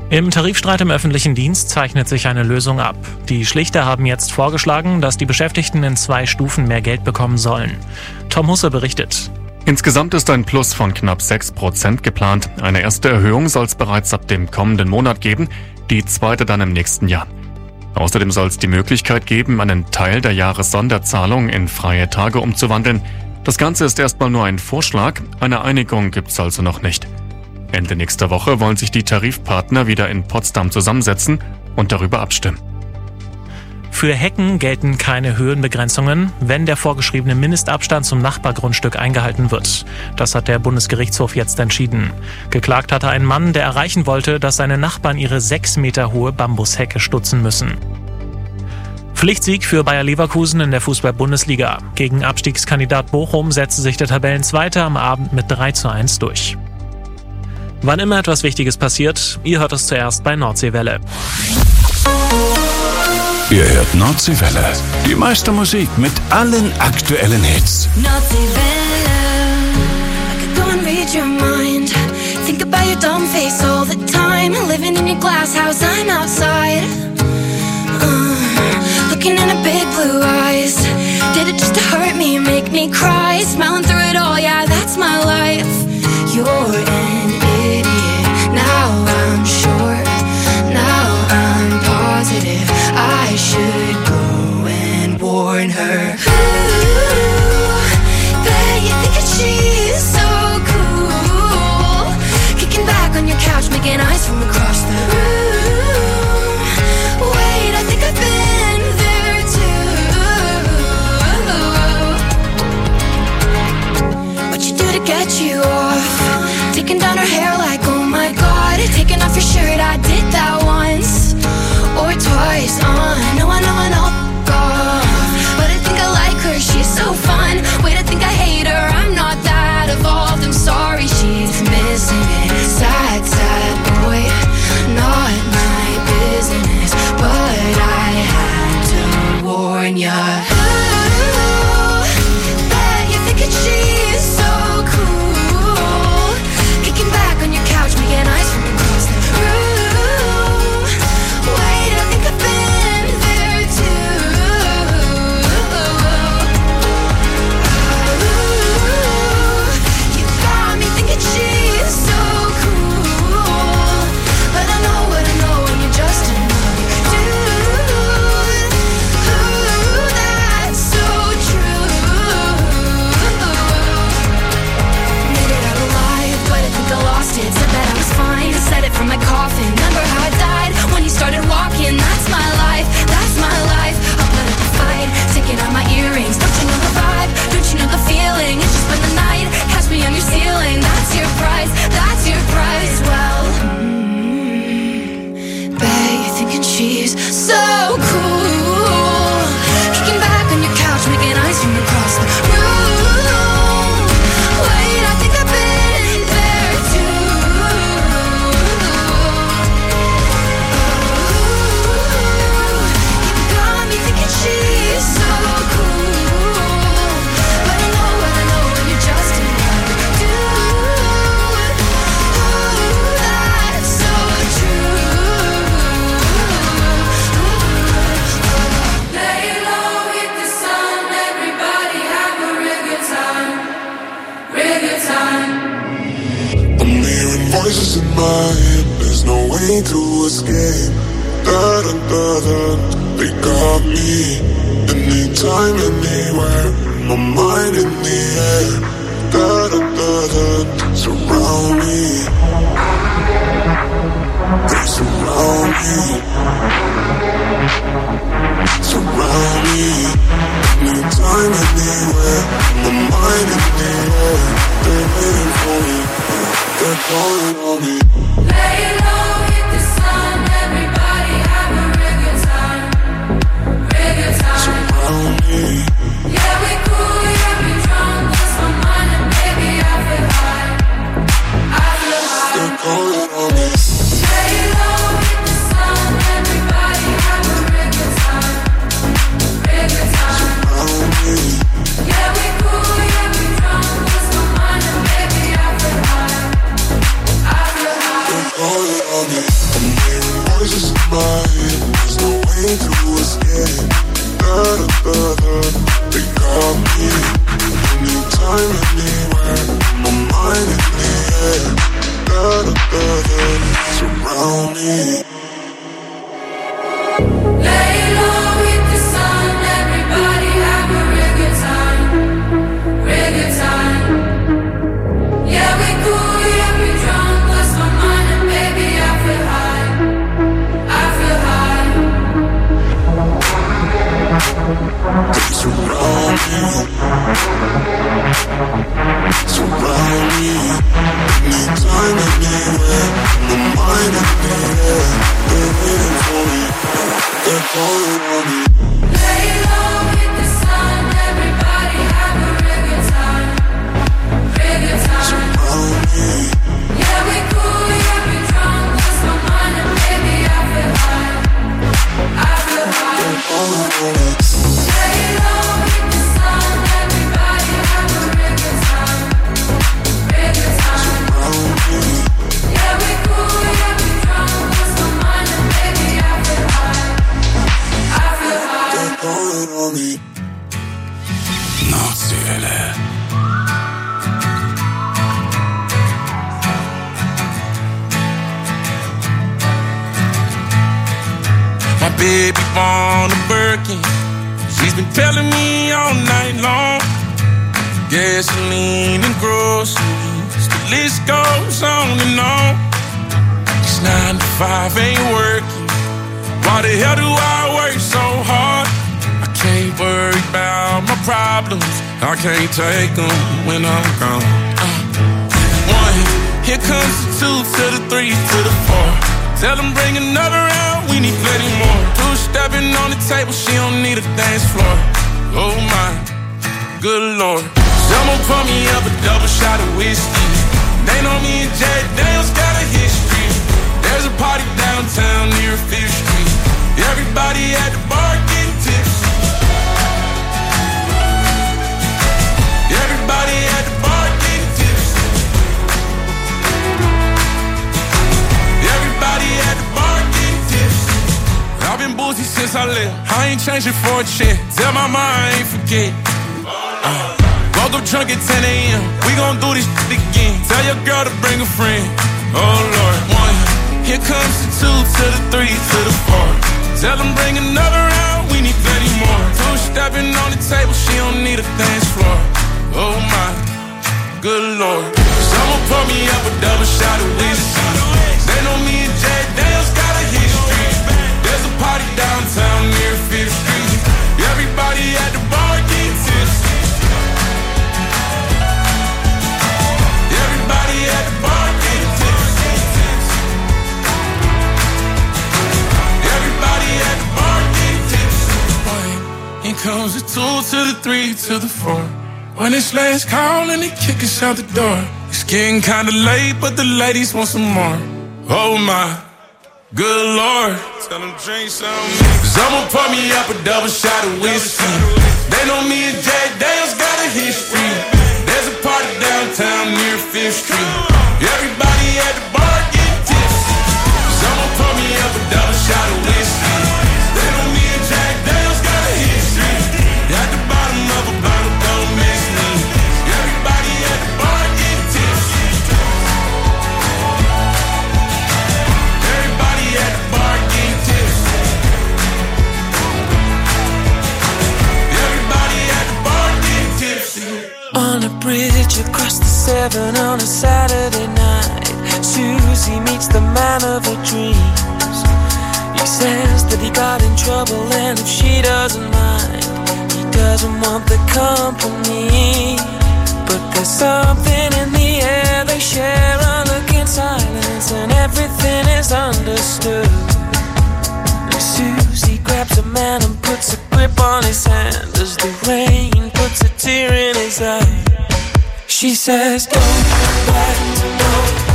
Im Tarifstreit im öffentlichen Dienst zeichnet sich eine Lösung ab. Die Schlichter haben jetzt vorgeschlagen, dass die Beschäftigten in 2 Stufen mehr Geld bekommen sollen. Tom Husse berichtet. Insgesamt ist ein Plus von knapp 6% geplant. Eine erste Erhöhung soll es bereits ab dem kommenden Monat geben, die zweite dann im nächsten Jahr. Außerdem soll es die Möglichkeit geben, einen Teil der Jahressonderzahlung in freie Tage umzuwandeln. Das Ganze ist erstmal nur ein Vorschlag, eine Einigung gibt's also noch nicht. Ende nächster Woche wollen sich die Tarifpartner wieder in Potsdam zusammensetzen und darüber abstimmen. Für Hecken gelten keine Höhenbegrenzungen, wenn der vorgeschriebene Mindestabstand zum Nachbargrundstück eingehalten wird. Das hat der Bundesgerichtshof jetzt entschieden. Geklagt hatte ein Mann, der erreichen wollte, dass seine Nachbarn ihre 6 Meter hohe Bambushecke stutzen müssen. Pflichtsieg für Bayer Leverkusen in der Fußball-Bundesliga. Gegen Abstiegskandidat Bochum setzte sich der Tabellenzweite am Abend mit 3:1 durch. Wann immer etwas Wichtiges passiert, ihr hört es zuerst bei Nordseewelle. Ihr hört Nordseewelle. Die meiste Musik mit allen aktuellen Hits. Nordseewelle. I could go and read your mind. Think about your dumb face all the time. Living in your glass house, I'm outside. Looking in her big blue eyes. Did it just to hurt me, make me cry. Smiling through it all, yeah, that's my life. You're an idiot. Now I'm sure. Now I'm positive. I should go and warn her. Ooh, bet you think that she's so cool. Kicking back on your couch, making eyes from across the room. Wait, I think I've been there too. What you do to get you off? Taking down her hair like, oh my god. Taking off your shirt, I did that once or twice. I know, God. But I think I like her, she's so fun. Wait, I think I hate her, I'm not that evolved. I'm sorry, she's missing it. Sad, sad boy, not my business. But I had to warn ya. Ooh, bet you think that she's so cool. Kicking back on your couch, making eyes from across the room. Wait, I think I've been there too. Ooh, you got me thinking she's so cool. But I know what I know, and you're just another dude. Ooh, that's so true. Made it out alive, but I think I lost it. Said that I was fine, said it from my coffin. Remember how I died when you started walking? That's my life, that's my life. I'll put up a fight, taking out my earrings. Don't you know the vibe? Don't you know the feeling? It's just been the night, catch me on your ceiling. That's your price, that's your price. Well, bet you're thinking she's so cool. Kicking back on your couch, making eyes from across the room. Wait, I think I've been there too. You got me thinking she's so cool. But I know what I know, and you're just another dude. Ooh, that's so true. Lay low with the sun, everybody have a real good time. Real good time. I'm hearing voices in my head, there's no way to escape. Da-da-da-da, they got me. Anytime, anywhere, my mind in the air. Da-da-da-da, surround me. They surround me. Surround me. Anytime, anywhere, my mind in the air. They're waiting for me, they're calling on me. Lay low with the sun, everybody have a real good time. Real good time. Surround me. Yeah, we cool, yeah, we drunk. Lost my mind and baby, I feel high. I feel high. They're calling on me. Lay low with the sun, everybody have a real good time. Real good time. Surround me. Yeah, we cool, yeah, we drunk. Lost my mind and baby, I feel high. I feel high. They're calling on me. I'm voices in my head, there's no way to escape. They got me. Anytime, anywhere, my mind in the air. Surround me. Lay low with the sun, everybody have a real good time, real good time. Yeah, we cool, yeah, we drunk, lost my mind, and baby, I feel high, I feel high. Surround me, surround me. Anytime, anywhere, my mind in the air. They're waiting for me, they're calling on me. Lay low with the sun, everybody have a real good time, real good time. Surround me, Yeah, we cool, yeah, we drunk, lost my mind, and baby, I feel high, I feel high. they're calling on me. Lay low with the sun, everybody have a real good time, real good time. Surround me, Yeah, we cool, yeah, we drunk, lost my mind, and baby, I feel high, I feel high. they're calling on me. Nordseele. My baby born a Birkin. She's been telling me all night long. Gasoline and groceries, the list goes on and on. This 9 to 5 ain't working. Why the hell do I work so hard? I can't worry about my problems. I can't take them when I'm gone. 1, here comes the 2 to the 3 to the 4. Tell them bring another round, we need plenty more. 2 stepping on the table, she don't need a dance floor. Oh my, good lord. Someone pour me up a double shot of whiskey. They know me and Jack Daniels got a history. There's a party downtown near 5th Street. Everybody at the bar getting tipsy. Everybody at the bar getting tipsy. Everybody at the bar getting tipsy. I've been boozy since I left. I ain't changing for a check. Tell my mom I ain't forget. Woke up drunk at 10 a.m. We gon' do this shit again. Tell your girl to bring a friend. Oh Lord. 1, here comes the 2 to the 3 to the 4. Tell them bring another round, we need plenty more. 2 stepping on the table, she don't need a dance floor. Oh my, good lord. Someone pour me up a double shot of whiskey. They know me and Jack Daniels got a history. There's a party downtown near 5th Street. Everybody at the bar getting tipsy. Everybody at the bar getting tipsy. Everybody at the bar getting tipsy. Here comes the 2 to the 3 to the 4. When it's last call and they kick us out the door. It's getting kinda late, but the ladies want some more. Oh my, good lord. Tell them drink some. Someone pour me up a double shot of whiskey. They know me and Jack Daniels got a history. There's a party downtown near 5th Street. Everybody at the bar getting tipsy. Someone pour me up a double shot of whiskey. They know me and Jack Daniels got a history. At the bottom of a bottle, don't miss me. Everybody at the bar getting tipsy. Everybody at the bar getting tipsy. Everybody at the bar getting tipsy. On a bridge across the 7 on a Saturday night, Susie meets the man of her dreams. He says that he got in trouble and if she doesn't mind, he doesn't want the company. But there's something in the air, they share a look in silence and everything is understood. And Susie grabs a man and puts a grip on his hand as the rain puts a tear in his eye. She says, don't let go,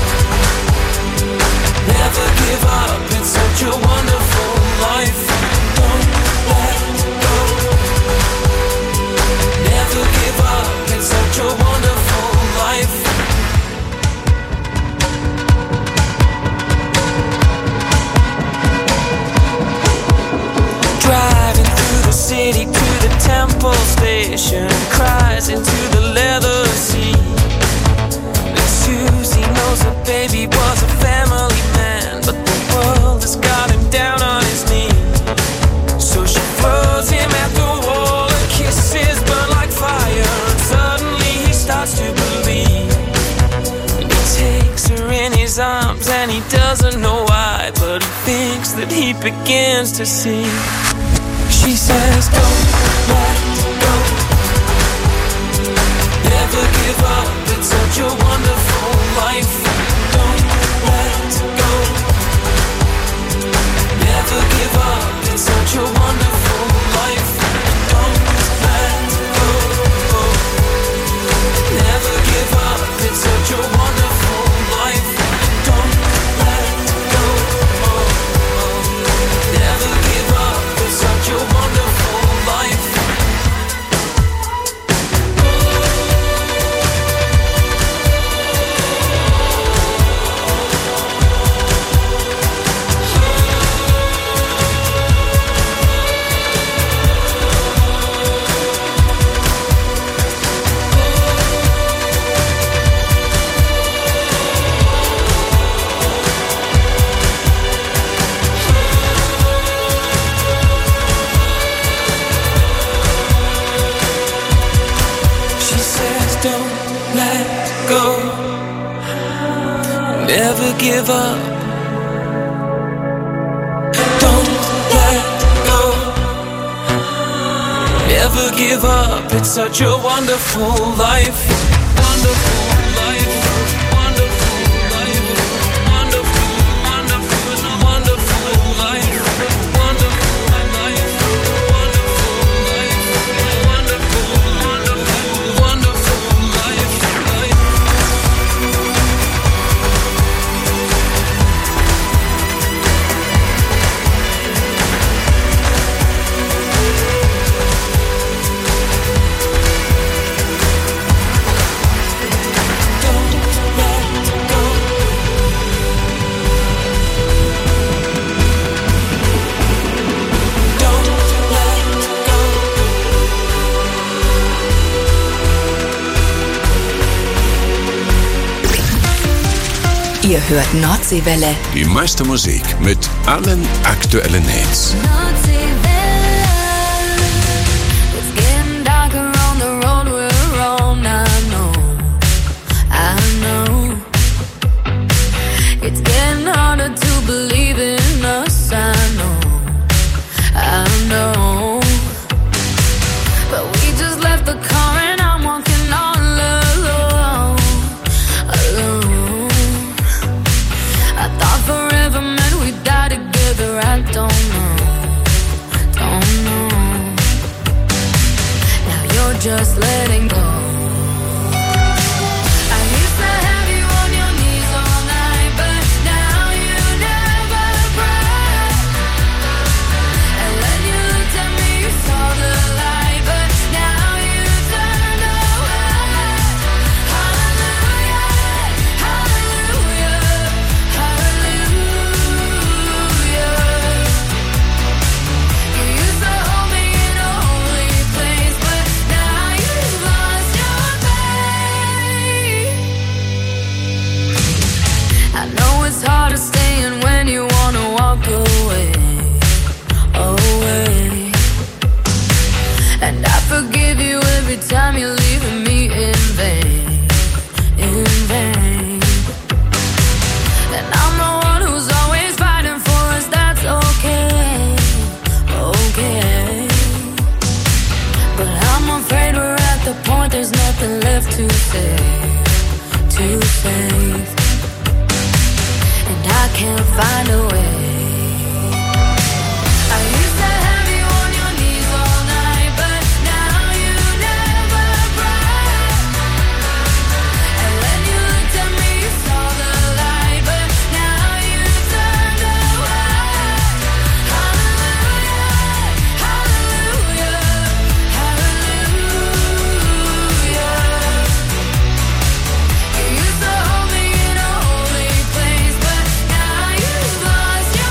never give up, it's such a wonderful life. Don't let go, never give up, it's such a wonderful life. pull station and cries into the leather seat. And Susie knows her baby was a family man, but the world has got him down on his knees. So she throws him at the wall and kisses burn like fire, and suddenly he starts to believe. And he takes her in his arms and he doesn't know why, but he thinks that he begins to see. She says, don't let go, never give up, it's such a wonderful life. Don't let go, never give up, it's such a wonderful life. Don't let go, never give up, it's such a wonderful life. Don't let go, never give up, it's such a wonderful life. She says, don't let go, never give up. Don't let go, never give up, it's such a wonderful life. Wonderful life, wonderful life, wonderful, wonderful, wonderful life, wonderful life, wonderful life, wonderful, wonderful, wonderful life. Ihr hört Nordseewelle. Die meiste Musik mit allen aktuellen Hits. It's getting darker on the road we're on. I know. It's getting harder to believe in us. I know. But we just left the car and I'm walking all alone. I thought forever meant we'd die together. I don't know. Now you're just letting go. I used to have you on your knees all night, but now you never cry. And when you looked at me, you saw the light, but now you turned away. Hallelujah, hallelujah, hallelujah. You used to hold me in a holy place, but now you've lost your faith. I know it's hard to stay in when you wanna walk away. And I forgive you every time you're leaving me in vain. And I'm the one who's always fighting for us, that's okay. But I'm afraid we're at the point there's nothing left to say. And I can't find a way. I used to have you on your knees all night, but now you never cry. And when you looked at me, you saw the light, but now you turned away. Hallelujah, hallelujah, hallelujah. You used to hold me in a holy place, but now you've lost your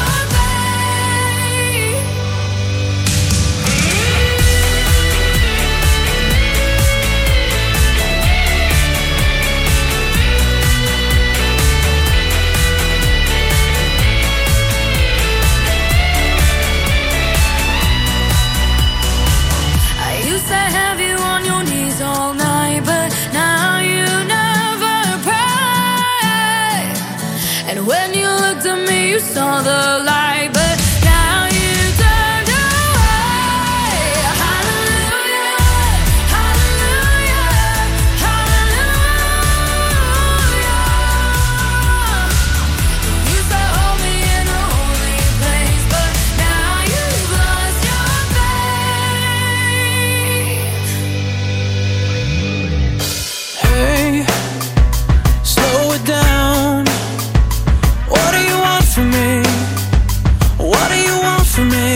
saw the light, but now you turned away. Hallelujah, hallelujah, hallelujah. You used to hold me in a holy place, but now you've lost your faith. Hey, slow it down. What do you want from me? What do you want from me?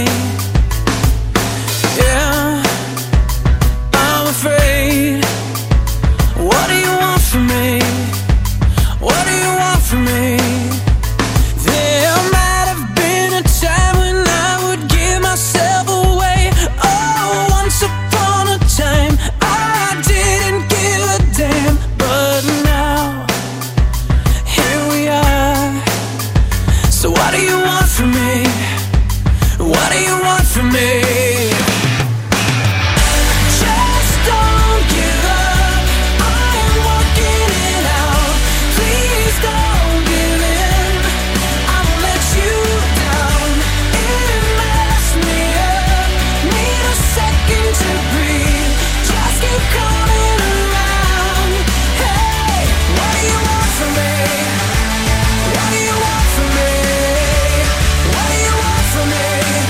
Yeah, I'm afraid. What do you want from me? What do you want from me? There might have been a time when I would give myself away. Oh, once upon a time I didn't give a damn. But now, here we are. So what do you want from me? What do you want from me? Just don't give up. I am working it out. Please don't give in. I won't let you down. It messed me up. Need a second to breathe. Just keep coming around. Hey, what do you want from me? What do you want from me? What do you want from me?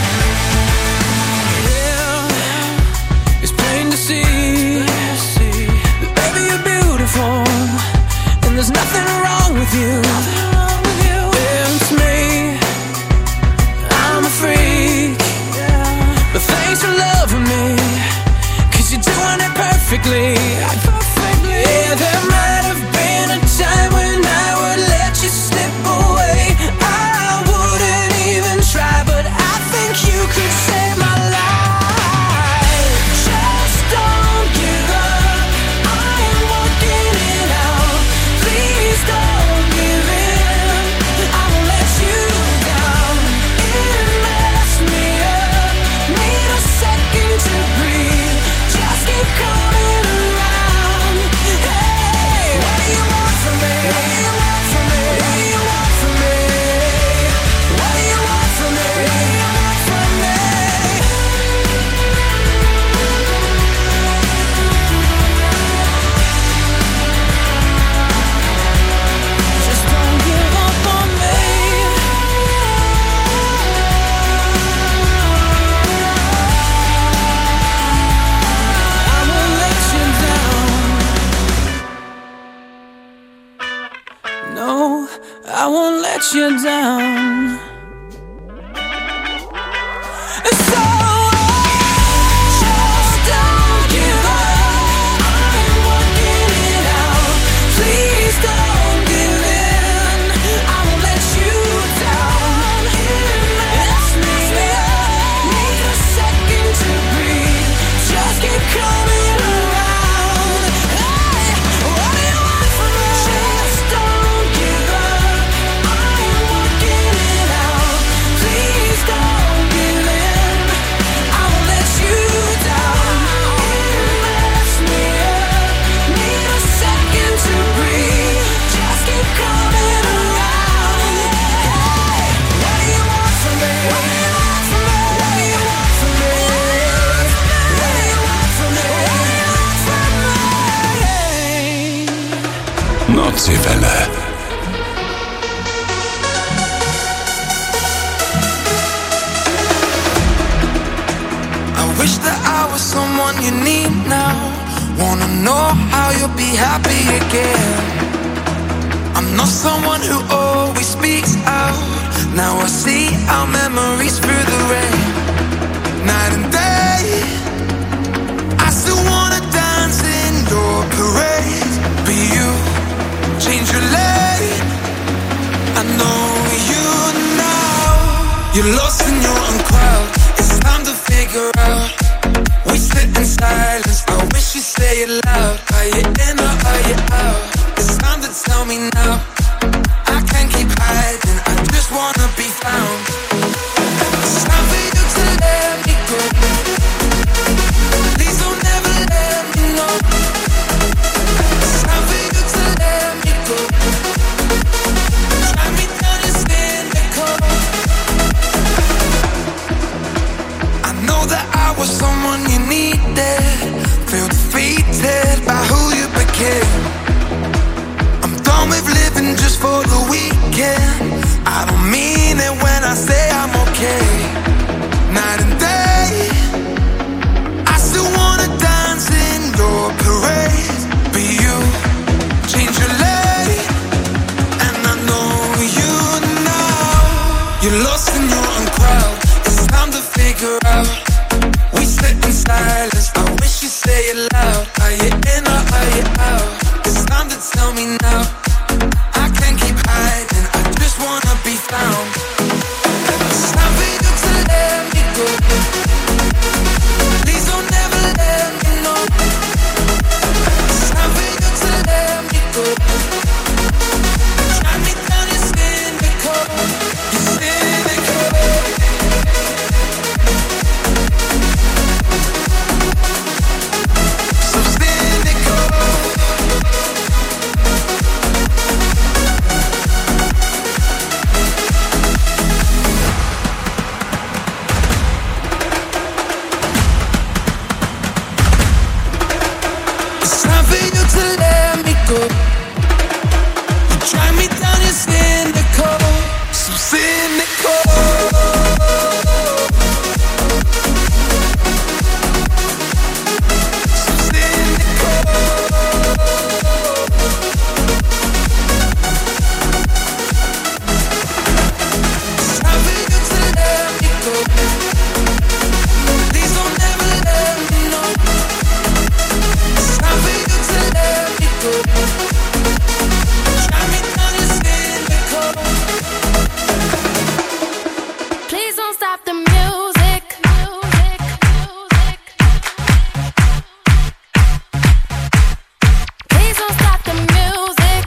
Yeah, it's plain to see that baby you're beautiful, and there's nothing wrong with you. Yeah, it's me, I'm a freak, but thanks for loving me, 'cause you're doing it perfectly. Yeah, there might have been a time when I would let you slip away. I wouldn't even try, but I think you could save my life. Just don't give up. I am working it out. Please don't give in. I won't let you down. It messed me up. Need a second to breathe. Just keep coming around. Hey, what do you want from me? What do you want from me? What do you want from me? What do you want from me? What do you want from me? Just don't give up on me. I won't let you down. No, I won't let you down. So just don't give up. I'm working it out. Please don't give in. I won't let you down. It messed me up. Need a second to breathe. Just keep coming around. Hey, what do you want from me? Just don't give up. I'm working it out. Please don't give in. I won't let you down. It messed me up. Need a second to breathe. Just keep coming around. Hey, what do you want from me? What do you want from me? What do you want from me? What do you want from me? What do you want from me? Nordseewelle. I wish that I was someone you need now. Wanna know how you'll be happy again. I'm not someone who always speaks out. Now I see our memories through the rain. Night and day, I still wanna dance in your parade. But you change your lane. I know you now. You're lost in your own crowd. It's time to figure out. We sit in silence. I wish you'd say it loud. Are you in or are you out? It's time to tell me now. I can't keep hiding. I just wanna be found. It's time for you to let me go. Please don't ever let me know. It's time for you to let me go. Drive me down and stand the cold. Senor and crowd, it's time to figure out. We sit in silence, I wish you say it loud. Are you in or are you out? It's time to tell me now. I can't keep hiding, I just wanna be found. It's time for you to let me go. Please don't ever let me know. It's time for you to let me go. Drive me down, you're cynical. You're cynical. So cynical. It's time for you to let me go. You drive me down, you're cynical. So cynical. So cynical. It's time for you to let me go. Please don't ever let me know. It's time for you to let me go. Drive me down, you're cynical. Please don't stop the music. Please don't stop the music.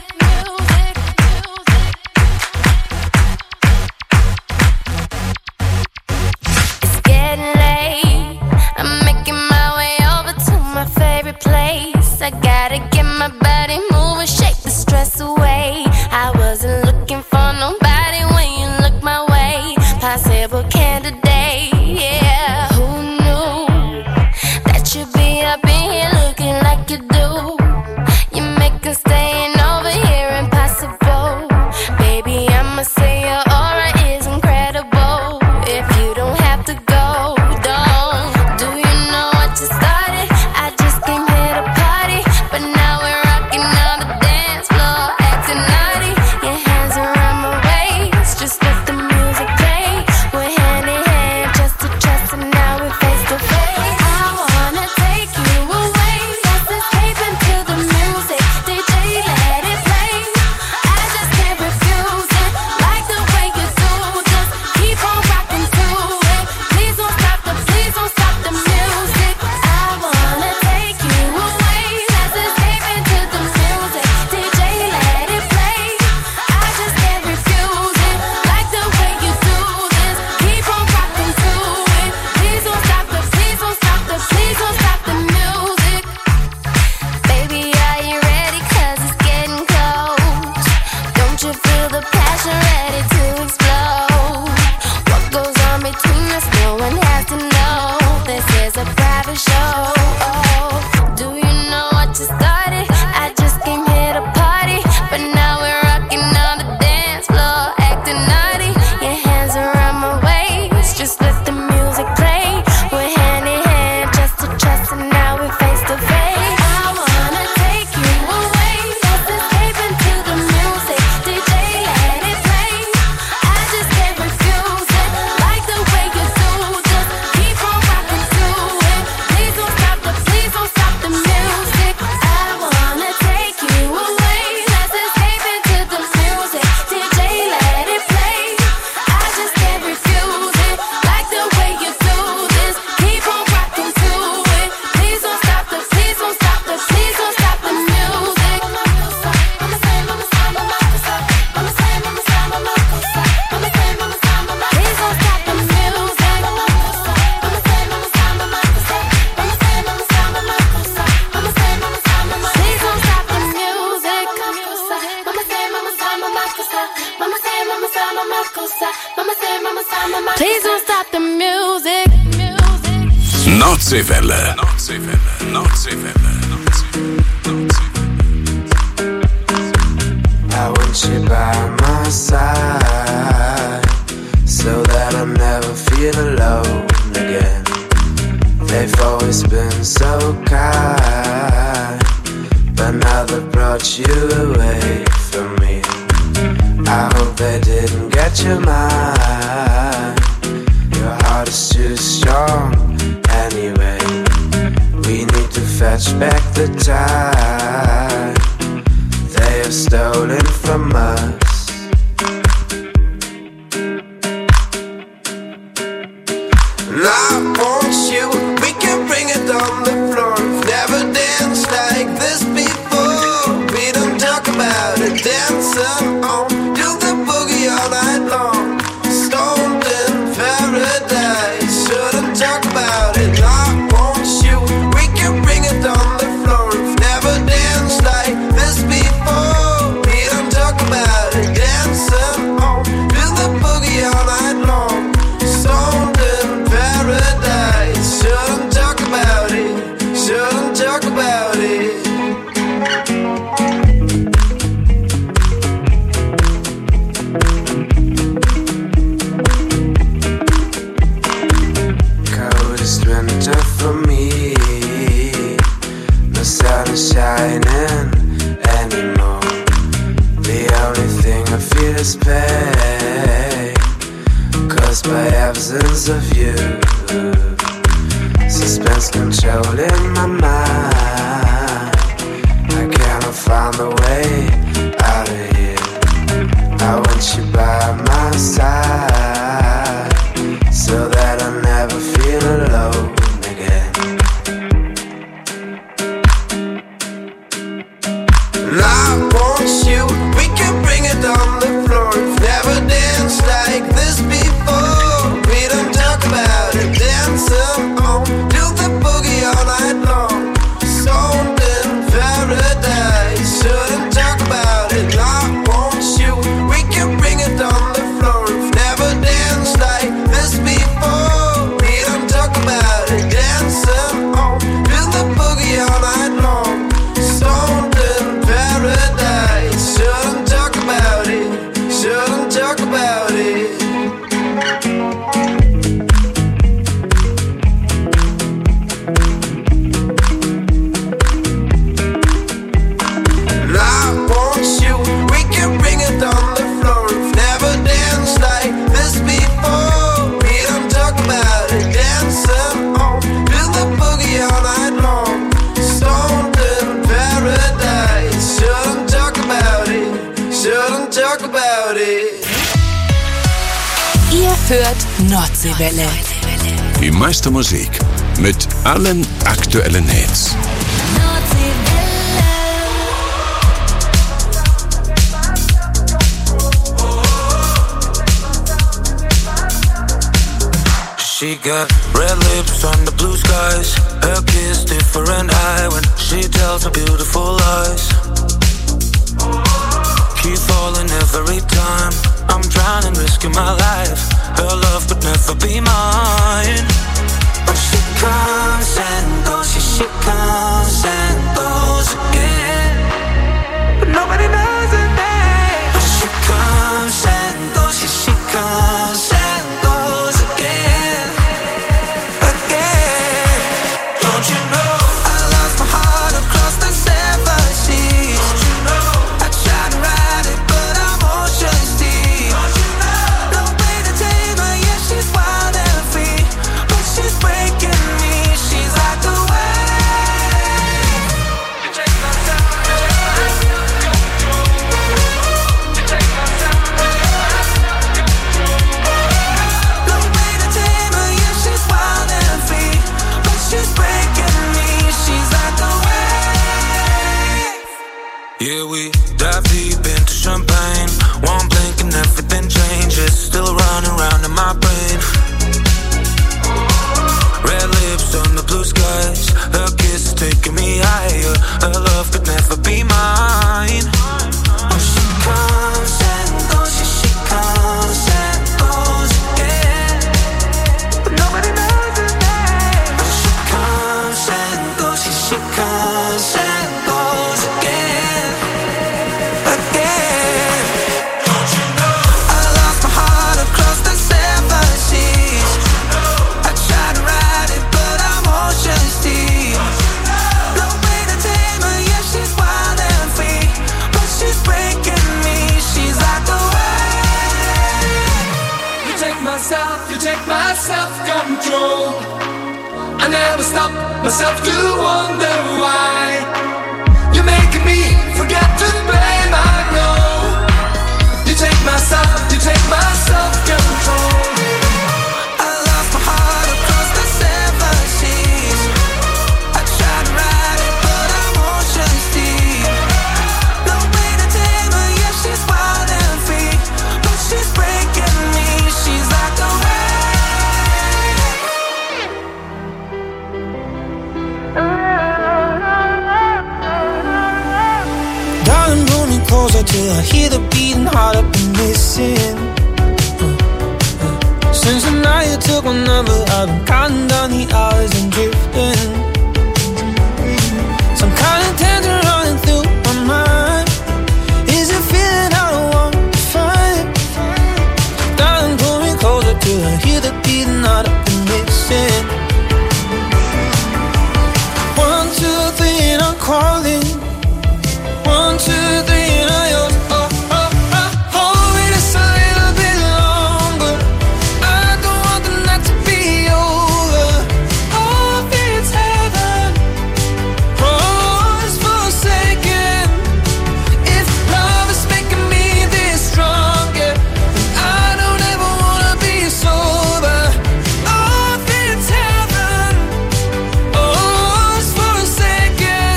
It's getting late. I'm making my way over to my favorite place. I gotta get my body moving, shake the stress away. I wasn't looking for nobody when you look my way. Possible candidate, yeah. Who knew that you'd be up in here looking like you do? You make us staying over here impossible. Baby, I'ma say your aura is incredible. If you don't have to go, don't. Do you know what you started? I just came here to party, but now we're rocking on the dance floor, acting naughty. Your hands around my waist, just let the music play. We're hand in hand, chest to chest, and now we're face to face. I wanna take you away, let's escape into the music. DJ, let it play. I just can't refuse it, like the way you do. Just keep on rocking to it. Please don't stop the music. I wanna take you away, let's escape into the music. DJ, let it play. I just can't refuse it, like the way you do this. Keep on rocking to it. Please don't stop the music. Baby, are you ready? 'Cause it's getting close. Don't you feel the passion ready to explode? What goes on between us, no one has to know. This is a private show. Do you know what you started? I just came here to party, but now we're rocking on the dance floor, acting naughty. Your hands around my waist, just let the music play. We're hand in hand, chest to chest, and now we're face to face. I wanna take you away, let's escape into the music. DJ, let it play. I just can't refuse it, like the way you do. Just keep on rocking to it. Please don't stop the music. I wanna take you away, let's escape into the music. DJ, let it play. I just can't refuse it, like the way you do this. Keep on rocking to it. Please don't stop the music. Please don't stop the music. Please don't stop the music. Notsevelle. I want you by my side, so that I never feel alone again. They've always been so kind, but now they brought you away from me. I hope they didn't get your mind. And I want you, we can bring it on the floor. Never danced like this before. We don't talk about it, dancing on, do the boogie all night long. Stoned in paradise, shouldn't talk about it. I want you, we can bring it on the floor. Never danced like this before. We don't talk about it, dancing on, do the boogie all night long. Stoned in paradise, shouldn't talk about it, shouldn't talk about it. Coldest winter for me, no sun is shining anymore. The only thing I feel is pain, caused by absence of you. Suspense controlling my mind, I cannot find a way out of here. I want you by my side, so that I never feel alone again. And I want you, we can bring it on the floor. Never danced like this before. We don't talk about it, dancing on, do the boogie all night long. Stoned in paradise, shouldn't talk about it. I want you, we can bring it on the floor. Never danced like this before. We don't talk about it, dancing on, do the boogie all night long. Stoned in paradise, shouldn't talk about it, shouldn't talk about it. And I want you, we can bring it on the floor. Never danced like this before. We don't talk about it, dancing on, do the boogie all night long. Stoned in paradise, shouldn't talk about it, shouldn't talk about it. Ihr hört Nordseewelle. Die meiste Musik mit allen aktuellen Hits. She got red lips on the blue skies. Her kiss different high when she tells her beautiful lies. Keep falling every time. I'm drowning, risking my life. Her love could never be mine. But she comes and goes, she comes and goes again. But nobody knows her name. But she comes and goes, she comes and goes again. Again. Don't you know I lost my heart across the 7 seas? Don't you know I tried to ride it, but I'm ocean's deep. Don't you know no way to tame her, yeah, she's wild and free. But she's breaking me, she's like a wave. You take my time, you take my time. No way to tame her, yeah, she's wild and free. But she's breaking me, she's like a wave. Yeah, we dive deep into champagne. One blink and everything changes. Still running around in my brain. Red lips on the blue skies. Her kiss is taking me higher. Her love could never be mine. Oh, she comes and goes, she comes and goes again. But nobody knows her name. Oh, she comes and goes, she comes and goes again. Again. Don't you know I lost my heart across the 7 seas? I tried to ride it, but I'm ocean's deep. No way to tame her, yeah, she's wild and free. But she's breaking me, she's like a wave. You take my self-control. I never stop myself to wonder why. You're making me forget to blame, I know. You take my self-control. I lost my heart across Since the night you took my number, I've been counting down the hours and drifting. Some kind of tension running through my mind. Is it feeling I don't want to find? Darling, pull me closer till I hear the beating that I've been missing. 1, 2, 3 and I'm calling. 1, 2, 3 and I yours. Hold me just a little bit longer. I don't want the night to be over. Oh, if it's heaven, oh, it's forsaken. If love is making me this strong, yeah, then I don't ever wanna be sober. Oh, if it's heaven, oh, it's forsaken.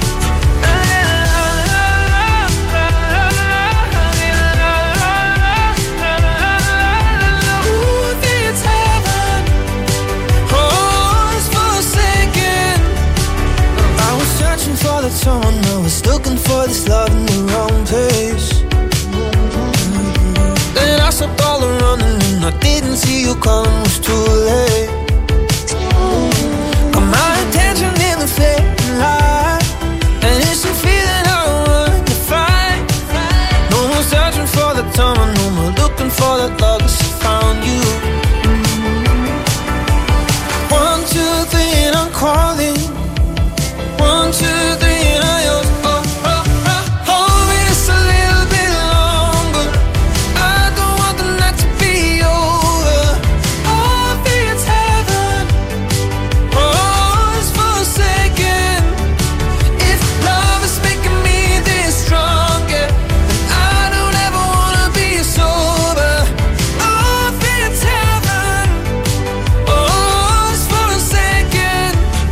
Ooh, if it's heaven, oh, it's forsaken. I was searching for the someone, I was looking for this love in the wrong place. Then I stopped all the running and I didn't see you coming, was too late. Got my attention in the fading light, and it's a feeling I don't want to fight. No more searching for the time, no more looking for that love, 'cause I found you. 1, 2, 3 and I'm calling. 1, 2, 3 and I yours. Hold me just a little bit longer. I don't want the night to be over. Oh, if it's heaven, oh, it's forsaken. If love is making me this strong, yeah, then I don't ever wanna be sober. Oh, if it's heaven, oh, it's forsaken.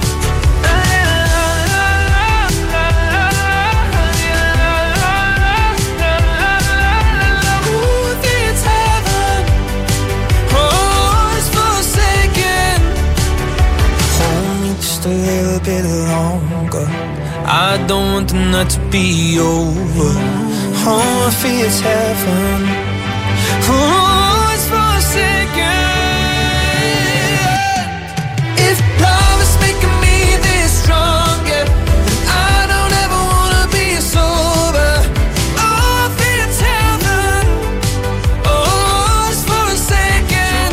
Ooh, if it's heaven, oh, it's forsaken. Hold me just a little bit longer. I don't want the night to be over. Oh, if it's heaven, oh, it's forsaken. If love is making me this strong, yeah, then I don't ever wanna be sober. Oh, if it's heaven, oh, it's forsaken.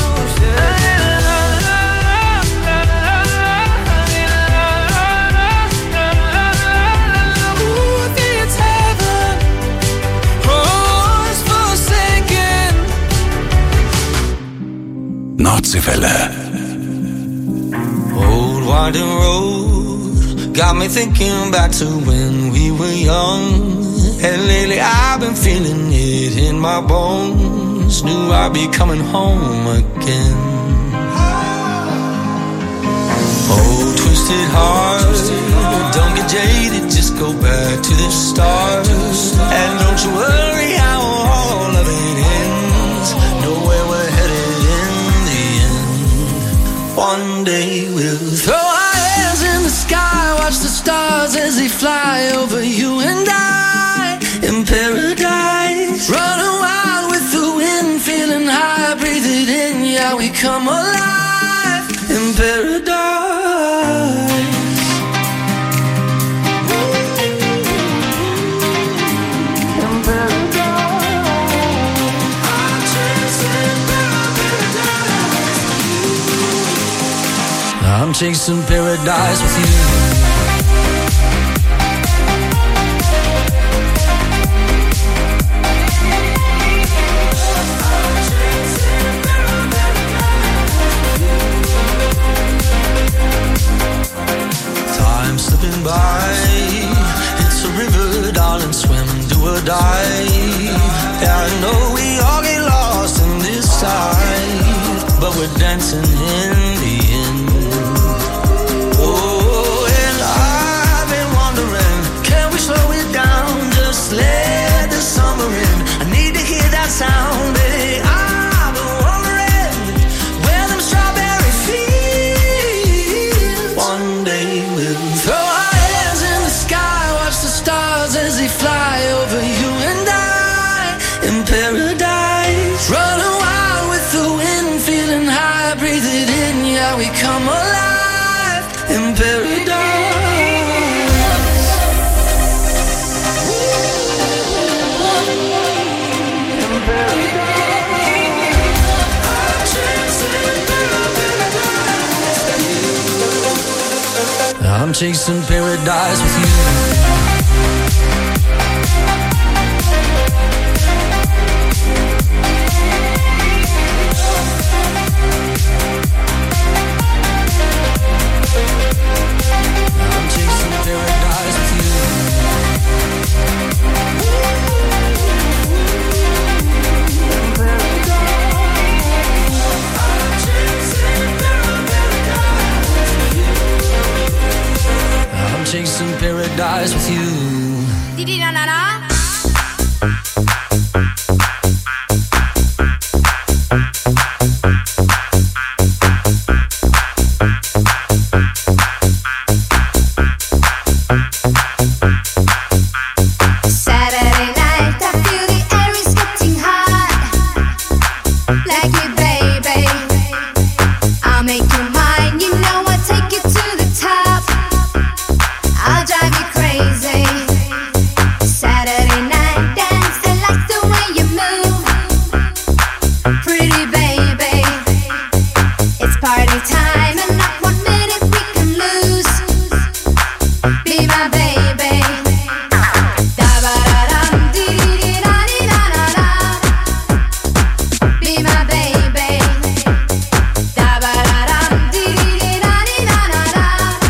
Ooh, if it's heaven, oh, it's forsaken. Nordseewelle. Old winding road got me thinking back to when we were young. And lately I've been feeling it in my bones. Knew I'd be coming home again. Oh, twisted heart, don't get jaded, just go back to the start. And don't you worry how all of it ends. Know where we're headed in the end. One day we'll throw our hands in the sky, watch the stars as they fly over you and I in paradise. Running wild with the wind, feeling high, breathe it in, yeah, we come alive in paradise. In paradise. I'm chasing paradise. I'm chasing paradise with you. Time slipping by, it's a river, darling, swim, do or die. Yeah, I know we all get lost in this tide, but we're dancing in the end. Oh, and I've been wondering, can we slow it down, just let the summer in? I need to hear that sound, baby. I've been wondering where them strawberry fields. One day we'll throw our hands in the sky, watch the stars as they fly over you and I in paradise. Running wild with the wind, how we come alive in paradise. I'm chasing paradise with you. I'm chasing paradise with you. I'm chasing paradise with you. Saturday night, I feel the air is getting hot. Like me, baby, I'll make you mine. You know I'll take you to the top. I'll drive you crazy. Saturday night dance, I like the way you move. Pretty baby, it's party time and not 1 minute we can lose. Be my baby. Da-ba-da-dum, dee-dee-dee-da-dee-da-da-da. Be my baby. Da-ba-da-dum, dee-dee-dee-da-dee-da-da-da.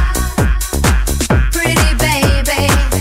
Pretty baby.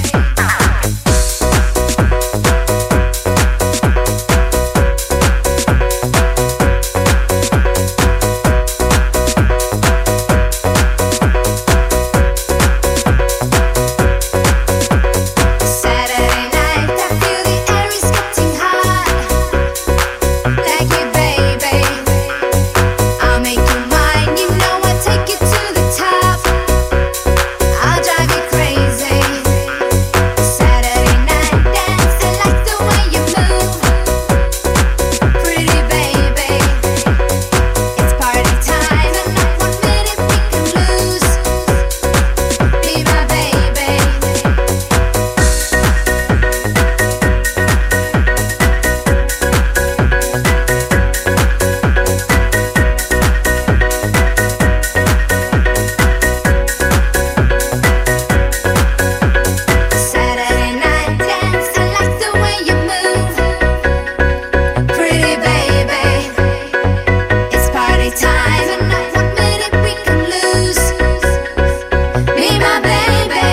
Saturday night, I feel the air is getting hot. Like you, baby, I'll make you mine. You know I'll take you to the top. I'll drive you crazy. Saturday night dance, I like the way you move. Pretty baby, it's party time and not 1 minute we can lose. Be my baby. Saturday night dance, I like the way you move. Pretty baby, it's party time and not 1 minute we can lose. Be my baby.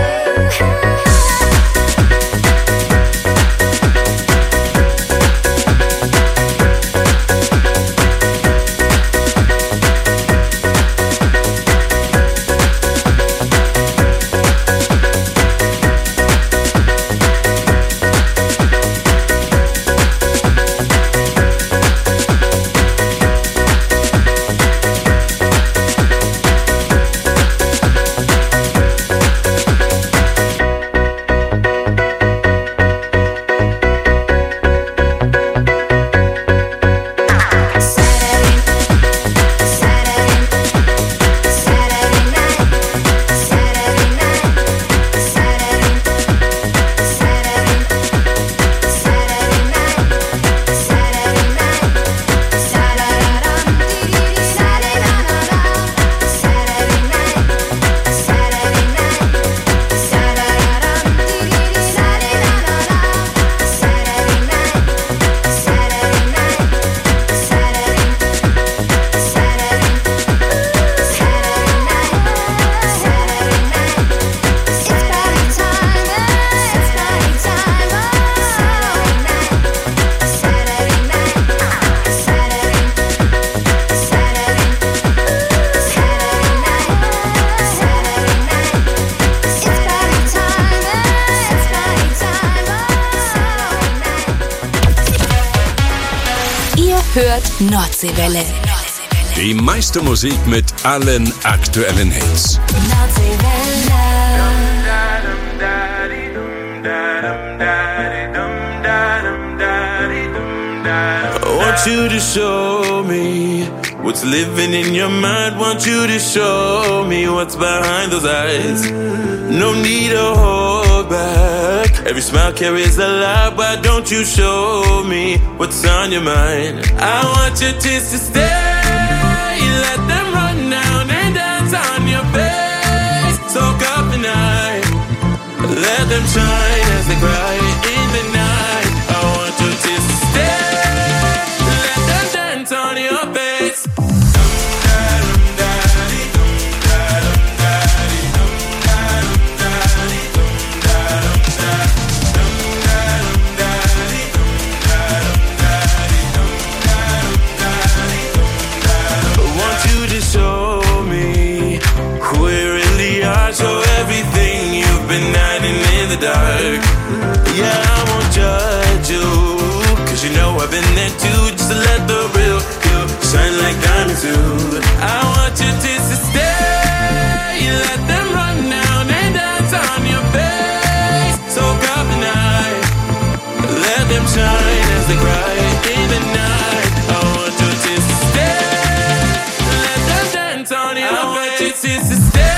Hört Nordseewelle. Die meiste Musik mit allen aktuellen Hits. I want you to show me What's living in your mind? Want you to show me what's behind those eyes. No need to hold back. Every smile carries a light. Why don't you show me what's on your mind? I want your tears to stay. Let them run down and dance on your face. Soak up the night. Let them shine as they cry in the night. I want your tears to stay. Let them dance on your face. Dark. Yeah, I won't judge you, 'cause you know I've been there too. Just to let the real you shine like diamonds do. I want your tears to stay. Let them run down and dance on your face. Soak up the night. Let them shine as they cry in the night. I want your tears to stay. Let them dance on your face. I want your tears to stay.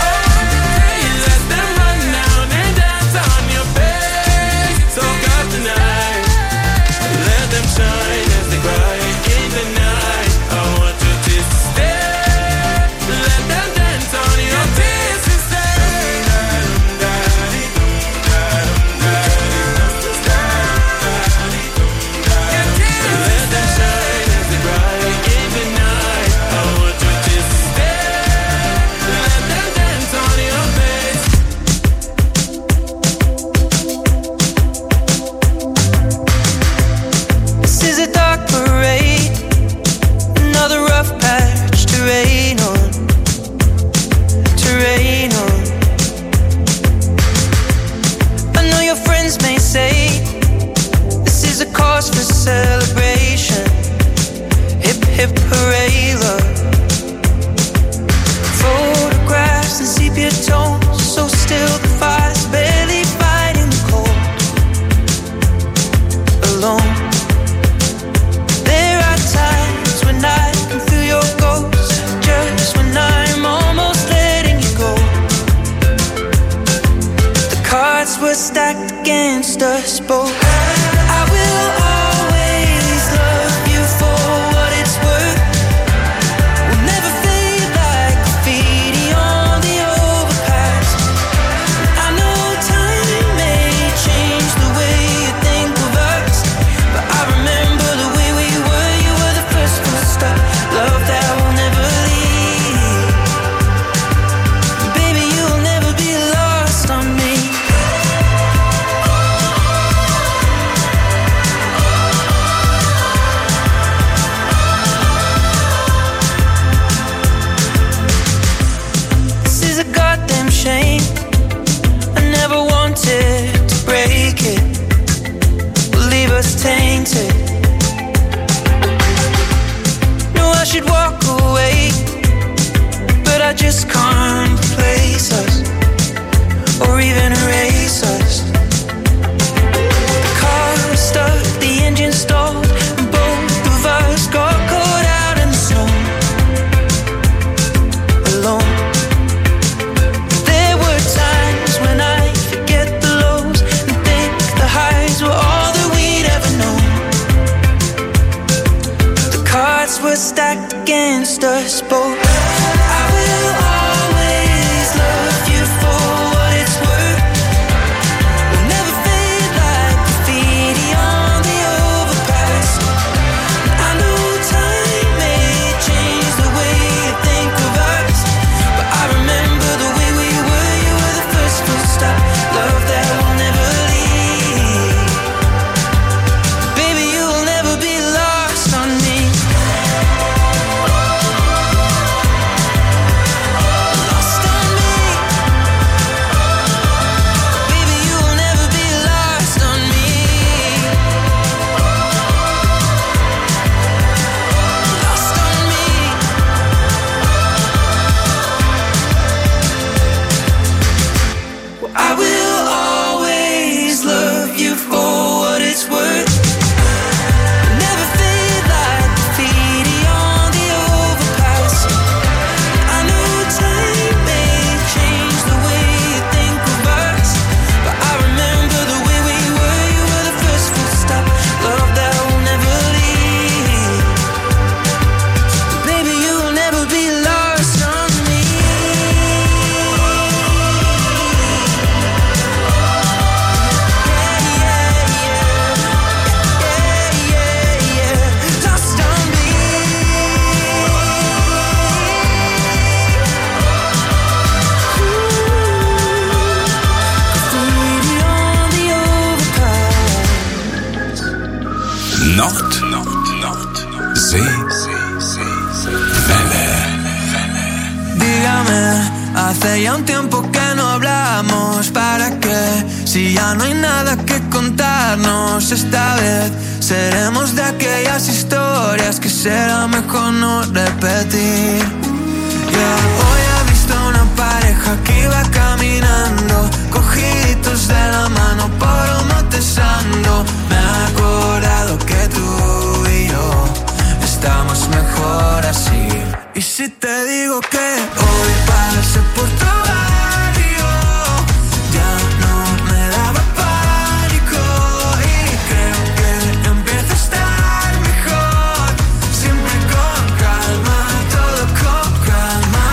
Hace ya un tiempo que no hablamos, ¿para qué? Si ya no hay nada que contarnos, esta vez seremos de aquellas historias que será mejor no repetir. Hoy he visto una pareja que iba caminando, cogiditos de la mano por un motesando. Me he acordado que tú y yo estamos mejor así. Y si te digo que hoy pasé por tu barrio, ya no me daba pánico y creo que empieza a estar mejor. Siempre con calma, todo con calma.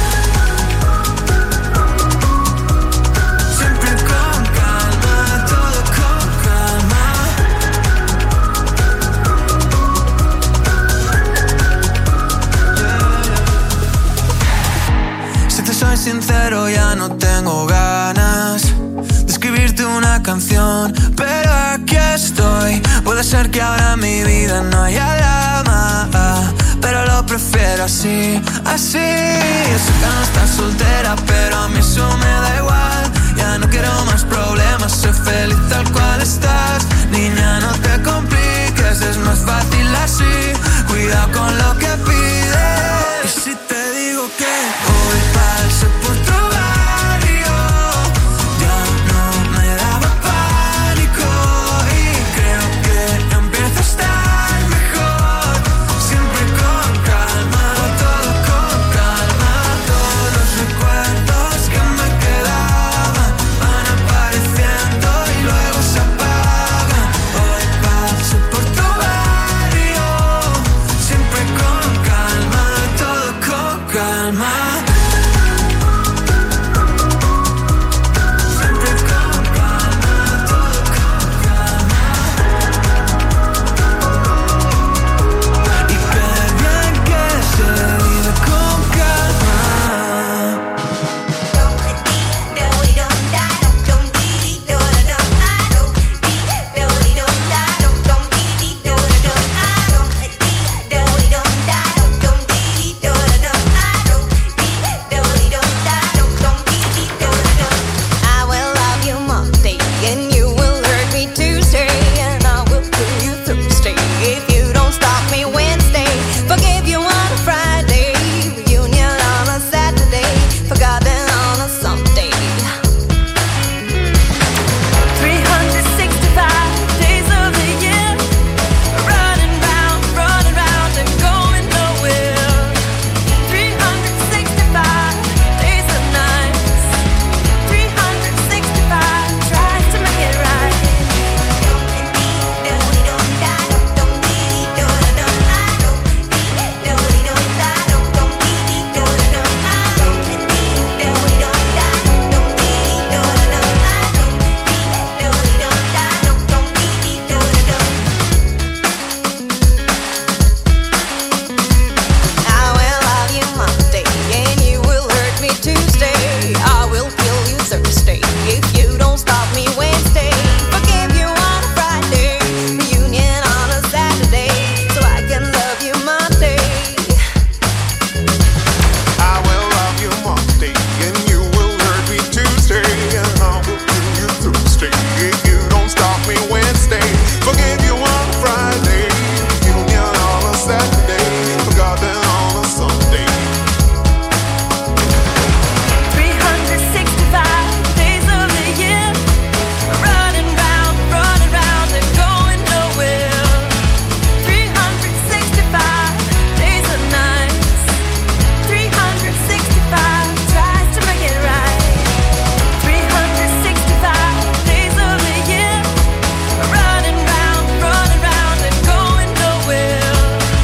Siempre con calma, todo con calma. Si te soy sincero, ya no tengo ganas de escribirte una canción, pero aquí estoy. Puede ser que ahora en mi vida no haya drama, pero lo prefiero así, así. Yo sé que no estás soltera, pero a mí eso me da igual. Ya no quiero más problemas, soy feliz tal cual estás. Niña, no te compliques, es más fácil así. Cuidado con lo que pides. Y si te digo que hoy pasé por tu barrio, ya no me daba pánico y creo que empieza a estar mejor. Siempre con calma, todo con calma. Todos los recuerdos que me quedaban van apareciendo y luego se apagan. Hoy pasé por tu barrio, siempre con calma, todo con calma. Siempre con calma, todo con calma. Y qué bien que se vive con calma. I will love you Monday and you will hurt me Tuesday, and I will kill you Thursday if you don't stop me Wednesday. Forgive you on a Friday, reunion on a Saturday, forgotten on a Sunday. 365 days of the year, running round and going nowhere. 365 days and nights, 365 tries to make it right. I will love you Monday and you will hurt me Tuesday. I will kill you Thursday if you don't stop me Wednesday. Forgive you on a Friday, reunion on a Saturday, so I can love you Monday. I will love you Monday, and you will hurt me Tuesday, and I will kill you Thursday if you don't stop me Wednesday. Forgive you on Friday, reunion on a Saturday, forgotten on a Sunday. 365 days of the year, running round and going nowhere. 365 days and nights, 365 tries to make it right. 365 days of the year, running round and going nowhere.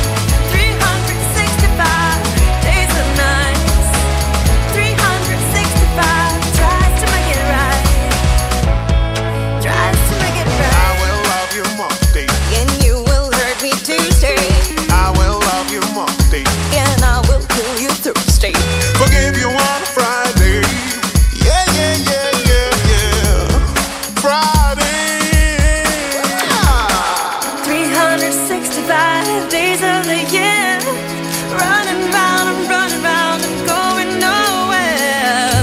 365 days and nights, 365 tries to make it right. Tries to make it I right. will love you Monday, And you will hurt me Tuesday, I will love you Monday, and I will kill you Thursday. forgive you on Friday. Yeah, yeah, yeah, yeah, yeah. Friday. 365 days of the year, running round and going nowhere.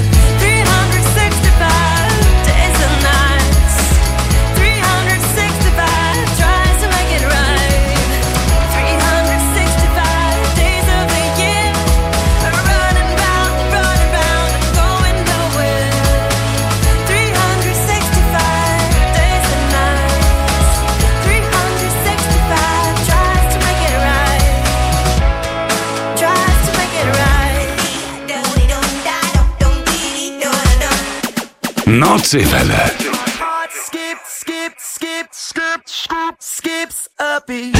Nordseewelle. Skips a beat.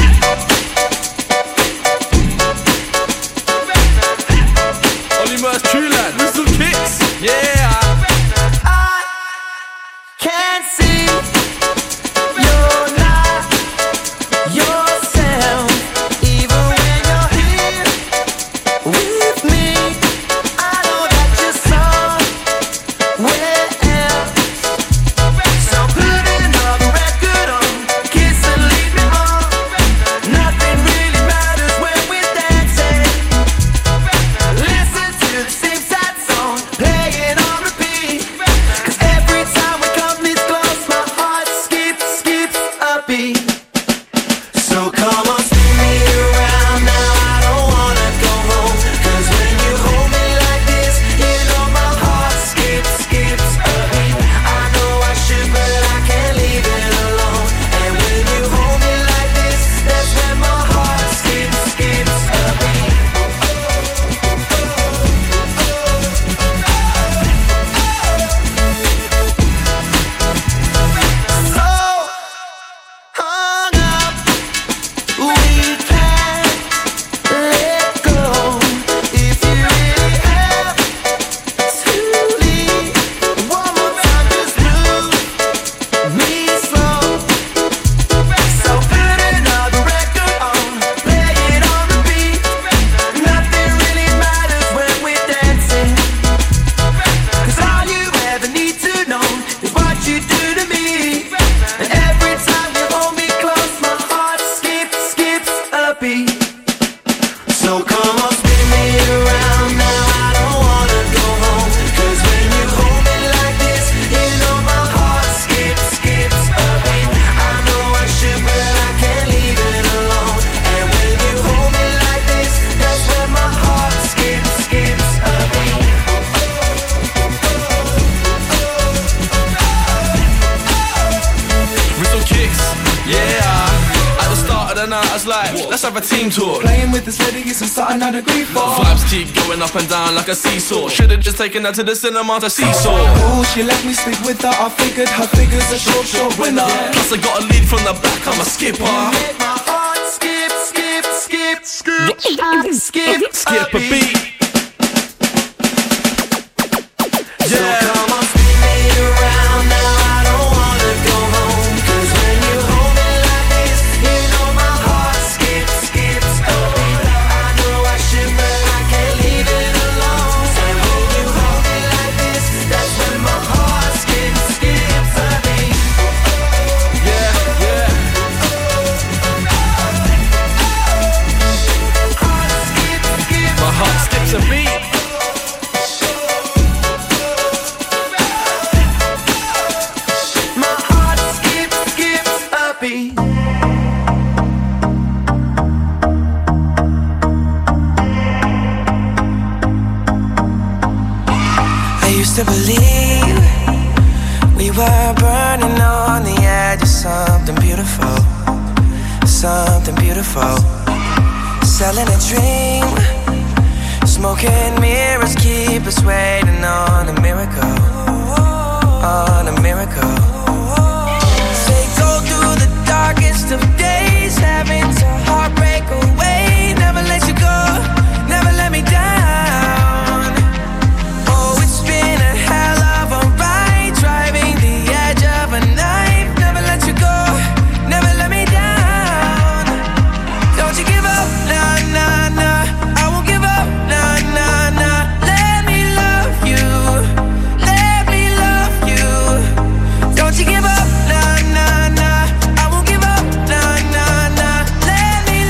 Ollie Murs, True Lad, with some kicks. Yeah. I can't see you're not yourself, even when you're here with me. I know that you're somewhere else. So put another record on, kiss and lead me on. Nothing really matters when we're dancing. Listen to the same sad song, playing on repeat. 'Cause every time we come this close, my heart skips a beat. So come on, spin me around now, I don't wanna go home. 'Cause when you hold me like this, you know my heart skips a beat. I know I should, but I can't leave it alone. And when you hold me like this, that's when my heart skips a beat. So hung up, we can't let go. If you really have to leave, one more time, just move me slow. So put another record on, play it on repeat. Nothing really matters when we're dancing. 'Cause all you ever need to know is what you do to me. And every time you hold me close, my heart skips a beat. So come on, spin me around now, I don't wanna go home. 'Cause when you hold me like this, you know my heart skips a beat. I know I should, but I can't leave it alone. And when you hold me like this, that's when my heart skips a beat. With some kicks. Yeah. At the start of the night, I was like, let's have a team talk. Playing with this lady is something I'd agree for. Vibes keep going up and down like a seesaw. Should've just taken her to the cinema to seesaw. Oh, she let me sleep with her. I figured her figure's a short winner. Plus I got a lead from the back, I'm a skipper. Make my heart skip a beat. So come on, spin me around now, I don't wanna go home. 'Cause when you hold me like this, you know my heart skips a beat. I know I should, but I can't leave it alone. And when you hold me like this, that's when my heart skips a beat. Yeah. My heart skips a beat. My heart skips a beat. I used to believe we were burning on the edge of something beautiful, something beautiful. Selling a dream, smoking mirrors keep us waiting on a miracle, on a miracle. Say go through the darkest of days, having to heartbreak away. Never let you go, never let me down. Oh, it's been a hell of a ride, driving the edge of a knife. Never let you go, never let me down. Don't you give up, nah, nah, nah. I won't give up, nah, nah, nah. Let me love you, let me love you. Don't you give up, nah, nah, nah. I won't give up, nah, nah, nah. Let me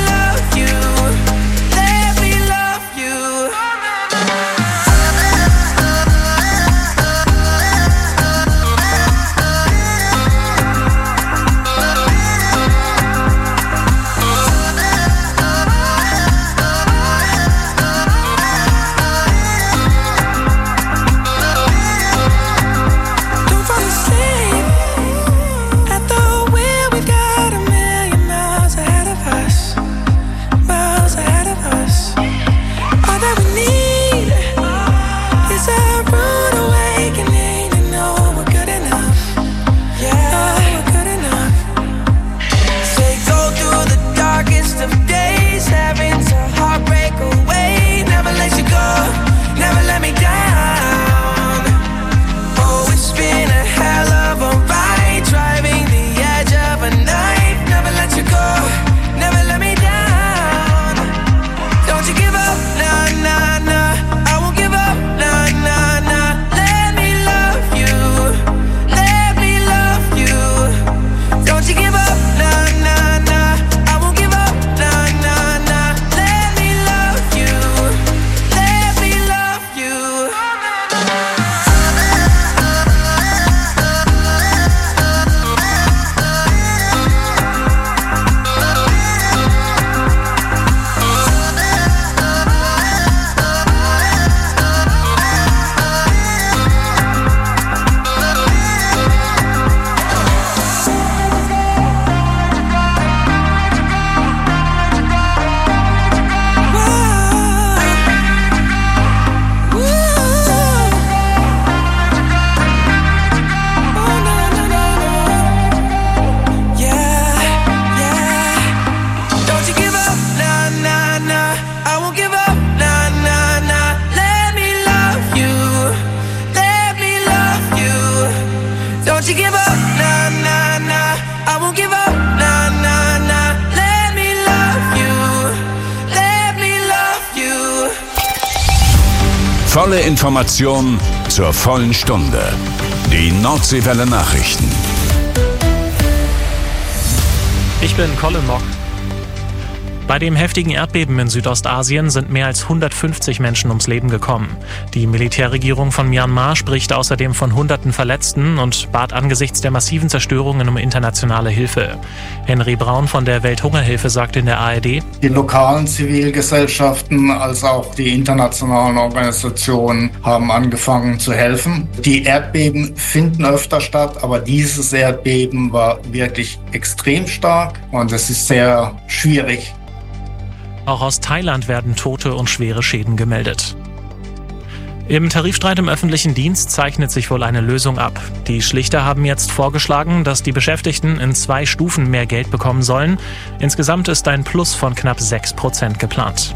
Volle Information zur vollen Stunde. Die Nordseewelle Nachrichten. Ich bin Colin Mock. Bei dem heftigen Erdbeben in Südostasien sind mehr als 150 Menschen ums Leben gekommen. Die Militärregierung von Myanmar spricht außerdem von Hunderten Verletzten und bat angesichts der massiven Zerstörungen um internationale Hilfe. Henry Braun von der Welthungerhilfe sagt in der ARD: Die lokalen Zivilgesellschaften als auch die internationalen Organisationen haben angefangen zu helfen. Die Erdbeben finden öfter statt, aber dieses Erdbeben war wirklich extrem stark und es ist sehr schwierig. Auch aus Thailand werden Tote und schwere Schäden gemeldet. Im Tarifstreit im öffentlichen Dienst zeichnet sich wohl eine Lösung ab. Die Schlichter haben jetzt vorgeschlagen, dass die Beschäftigten in 2 Stufen mehr Geld bekommen sollen. Insgesamt ist ein Plus von knapp 6% geplant.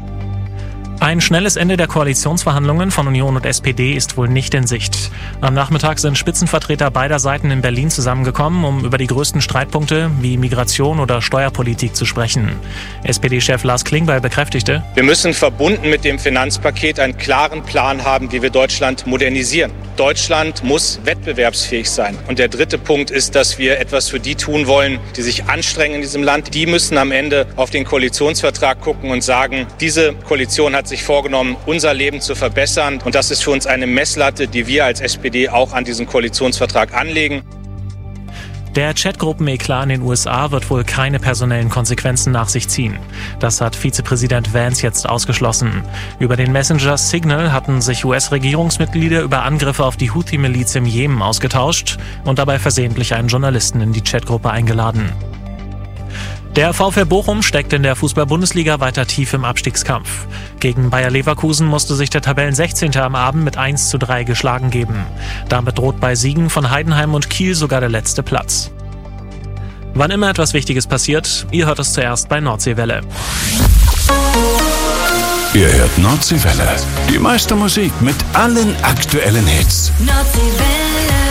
Ein schnelles Ende der Koalitionsverhandlungen von Union und SPD ist wohl nicht in Sicht. Am Nachmittag sind Spitzenvertreter beider Seiten in Berlin zusammengekommen, um über die größten Streitpunkte wie Migration oder Steuerpolitik zu sprechen. SPD-Chef Lars Klingbeil bekräftigte: Wir müssen verbunden mit dem Finanzpaket einen klaren Plan haben, wie wir Deutschland modernisieren. Deutschland muss wettbewerbsfähig sein. Und der dritte Punkt ist, dass wir etwas für die tun wollen, die sich anstrengen in diesem Land. Die müssen am Ende auf den Koalitionsvertrag gucken und sagen, diese Koalition hat sich vorgenommen, unser Leben zu verbessern. Und das ist für uns eine Messlatte, die wir als SPD auch an diesen Koalitionsvertrag anlegen. Der Chatgruppen-Eklat in den USA wird wohl keine personellen Konsequenzen nach sich ziehen. Das hat Vizepräsident Vance jetzt ausgeschlossen. Über den Messenger Signal hatten sich US-Regierungsmitglieder über Angriffe auf die Houthi-Miliz im Jemen ausgetauscht und dabei versehentlich einen Journalisten in die Chatgruppe eingeladen. Der VfL Bochum steckt in der Fußball-Bundesliga weiter tief im Abstiegskampf. Gegen Bayer Leverkusen musste sich der Tabellen-16. am Abend mit 1:3 geschlagen geben. Damit droht bei Siegen von Heidenheim und Kiel sogar der letzte Platz. Wann immer etwas Wichtiges passiert, ihr hört es zuerst bei Nordseewelle. Ihr hört Nordseewelle. Die meiste Musik mit allen aktuellen Hits. Nordseewelle.